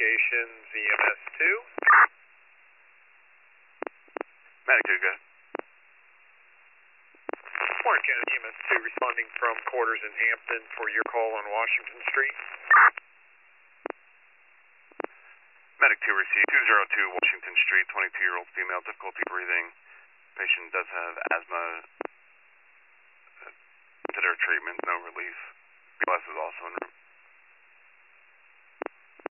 communications, EMS 2. Medic 2, go. Warren County EMS 2 responding from quarters in Hampton for your call on Washington Street. Medic 2 received 202 Washington Street, 22-year-old female, difficulty breathing. Patient does have asthma. Consider treatment, no relief. BLS is also in room.